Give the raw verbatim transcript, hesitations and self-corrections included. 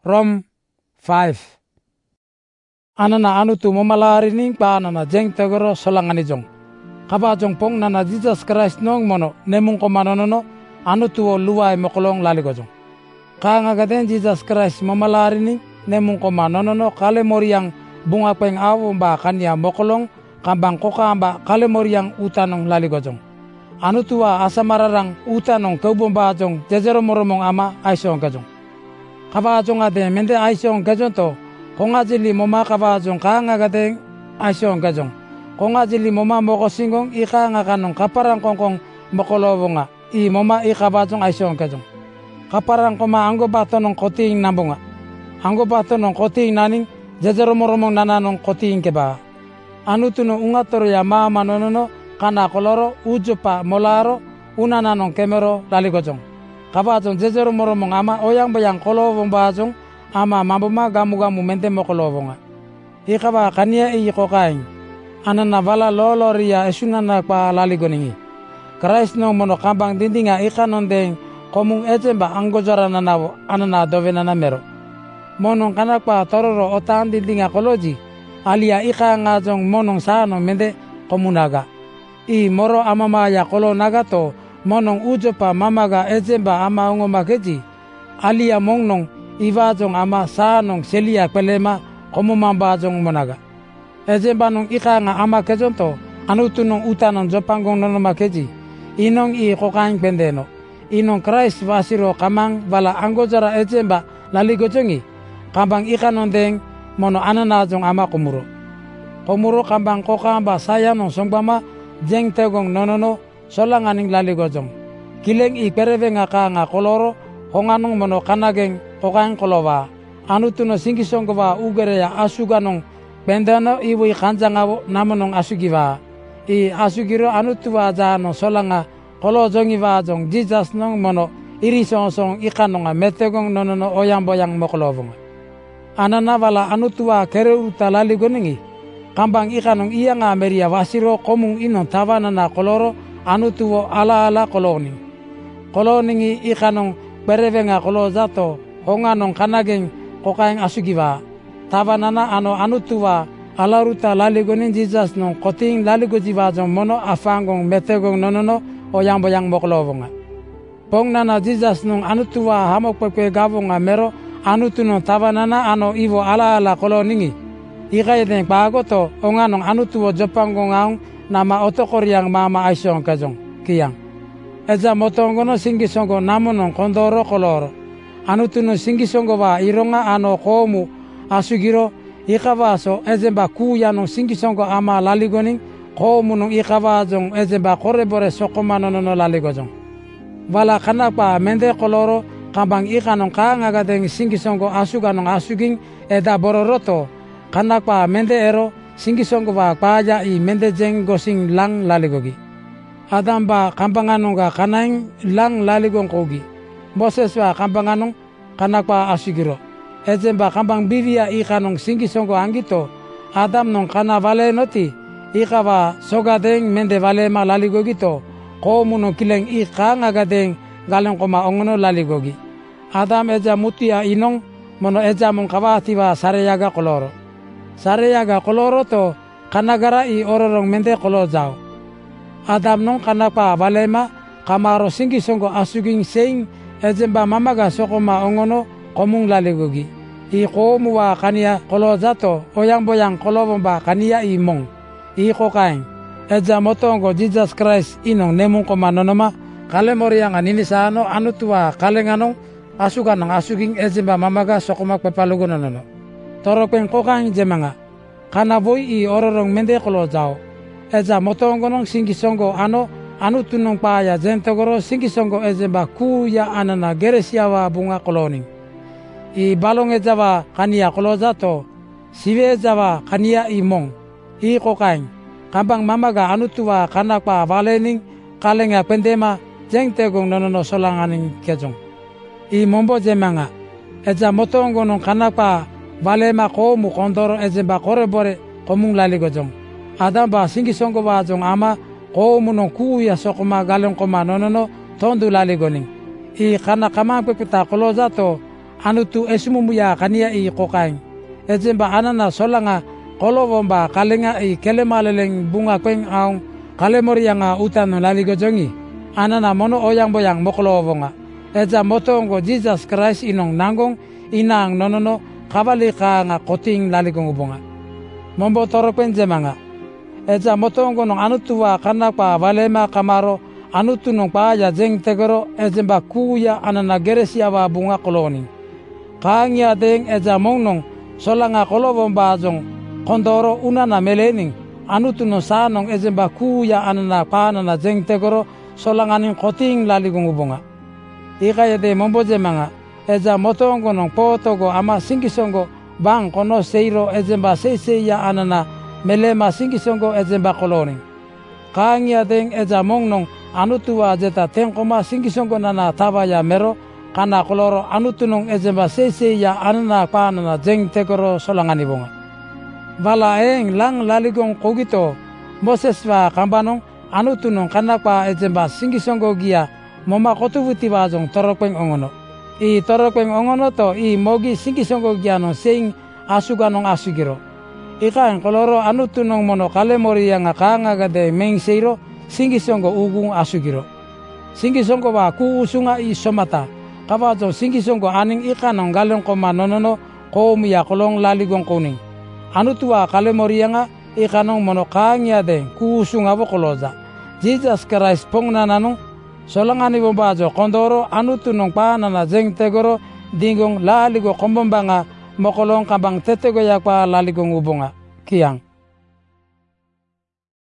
Rom five. Anana anutu momalari ning pa anana jeng tegoro solangani jong. Kaba jong pong nana Jesus Christ nong mono nemung ko manonono anutu o luwai mokolong laligo jong. Kanga gaden Jesus Christ momalari ning nemung ko manonono kale moriang bunga peng awo mba kanya mokolong kambang koka mba kale moriang utanong laligo jong. Anutua asamararang utanong kaubomba jong jejero moromong ama aisong kajong. Kaba jong ade mende aisong kajong to kongajili moma kaba jong kanga gade aisong kajong. Kongajili moma moko singong ika nga kanong kaparang kongkong mokolobonga i moma i kaba jong aisong kajong. Kaparang koma anggo batonong koting nambunga. Anggo batonong koting naning jejero moromong nananong koting keba. Anutuno ungatoro ya ma manonono kana koloro ujupa molaro unananong kemero laligojong. Kabajong jejero moromong ama oyang bayang kolobong bajong ama mambuma gamu-gamu mente mo kolobonga. Ikaba kania i kokaing. Anana vala loloria esunana pa laligoningi. Christ no mono kambang dindinga ikanon deng komung ejemba anggojara nanawo anana dovenana mero. Monong kanakpa tororo otang dindinga koloji alia ika ngajong monong sano mende komunaga. I moro amama ya kolo nagato monong ujopa mamaga ejemba ama ongo makeji alia mongnong iwajong ama saanong selia pelema komumambajong monaga ejemba nong ika nga ama kejonto anutunong utanong jopangong nono makeji inong i kokaing pendeno inong Christ wasiro kamang bala anggojara ejemba laligojongi kambang ika nondeng mono ananajong ama komuro komuro kambang kokamba sayanong songbama jeng tegong nonono solanganing laligojong kileng i pereve nga ka nga koloro honganong mono kanageng kokaing kolowa anutuno singisonggowa ugereya asuganong pendano iwi kanjangawo namonong asugiwa i asugiro anutuwa jano solanga kolojongiwa jong Jesus nong mono irisong-song ikanonga metegong nonono oyang-boyang mokolobonga anana wala anutuwa kereuta laligoningi kambang ikanong iya nga meria wasiro komung inong tawanana koloro anutuwo ala-ala koloning. Koloningi ikanong berevenga kolo jato honganong kanageng kokaing asugiwa. Tawanana ano anutuwa alaruta laligonin Jesus nong koting laligojiwa jong mono afangong metegong nonono oyang-boyang mokolobonga. Pong nana Jesus nong anutuwa hamokpekpe gabonga mero anutunong tawanana ano iwo ala-ala koloningi. Ikai deng pagoto onganong anutuwo jopangong aung nama otokoriang mama aisong kajong kiyang. Eja motongono singisongo namonong kondoro koloro. Anutuno singisongo wa ironga ano komu asugiro ikawaso ejemba kuyanong singisongo ama laligoning komu nong ikawajong ejemba korebore sokomanonono laligojong. Wala kanapa mende koloro kambang ikanong kaangagadeng singisongo asuganong asuging eda bororoto kanakpa mende ero singisongo wa kpaya i mende jeng gosing lang laligogi. Adamba kambanganonga kanaing lang laligong kogi. Moses wa kambanganong kanakpa asugiro. Ejemba kambang bivia i kanong singisongo angito. Adam nong kana vale noti. Ika wa sogadeng mende vale ma laligogito. Komu nong kileng i kangagadeng galeng koma ongono laligogi. Adam eja mutia inong mono eja mong kawati wa sareyaga koloro. Sareyaga koloro to kanagara i ororong mente kolo jao. Adam nong kanapa valema kamaro singisongo asuging seing ejemba mamaga sokoma ongono komung laligogi. I komu wa kania kolo jato oyang boyang kolobomba kania i mong. I kokaing eja motongo Jesus Christ inong nemung koma nonoma kale morianga ninisano anutua kalenganong asuganong asuging ejemba mamaga sokoma pepalugo nonono. Torokeng kokaing jemanga kana boy i ororong mende kolo jao eja motongonong singisongo ano anutunong paya jentogoro singisongo ejemba kuya anana geresiawa bunga koloning i balong ejawa kania kolo jato siwe ejawa kania i mong i kokaing kambang mamaga anutuwa kanakpa valening kalenga pendema jengtegong nonono solanganing kejong i mombo jemanga eja motongonong kanakpa valema komu kondoro ejemba korebore komung laligojong. Adamba singisongo wajong ama komu nong kuya sokoma galeng koma nonono tondu laligoning. I kana kamang pepita kolo jato anutu esumumuya kania i kokaing ejemba anana solanga kolovomba kalenga i kelemaleleng bunga kweng aung kalemorianga utano laligo jongi anana mono oyang boyang mokolovonga eja motongo Jesus Christ inong nangong inang nonono kabali nga koting laligong ubonga mombo torokwen jemanga eja motongo nong anutuwa kanakpa valema kamaro anutu nong paya jeng tegoro ejemba kuya anana geresia wa bunga koloni kangya deng eja mongnong solanga kolovomba jong kondoro unana melening anutu no sanong ejemba kuya anana panana jeng tegoro solanganing koting laligong ubonga ikaya de mombo jemanga eja motongo nong potogo ama singisongo bang kono seiro ejemba seiseya anana melema singisongo ejemba koloni kangya deng eja mongnong anutuwa jeta tengkoma singisongo nana tabaya mero kana koloro anutu nong ejemba seiseya anana panana jeng tegoro solangani bonga bala eng lang laligong kogito Moses wa kambanong anutu nong kanakpa ejemba singisongo gia moma kotubuti wajong torokpeng ongono i torokpeng ongono to i mogi singisongo gia nong seing asuga nong asugiro ikaeng koloro anutu nong mono kalemori yang kanga gade meng seiro singisongo ugung asugiro singisongo wa ku usunga i somata kawajo singisongo aning ikanong galeng koma nonono komiya kolong laligong kuning anutuwa kalemori yang ikanong mono kangya de ku usunga bokoloza Jesus Christ pongnananong solangani bombajo kondoro anutu nong panana jeng tegoro dingong laligo kombombanga mokolong kambang tetego yakpa laligong ubonga kiang